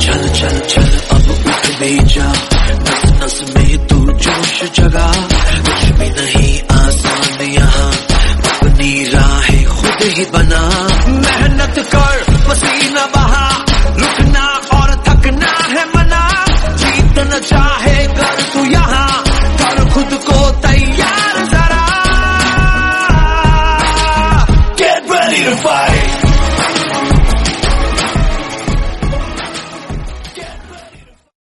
चल चल चल अब उठ भी जा, नस नस में तू जोश जगा। कुछ भी नहीं आसान यहाँ, अपनी राहें खुद ही बना। मेहनत का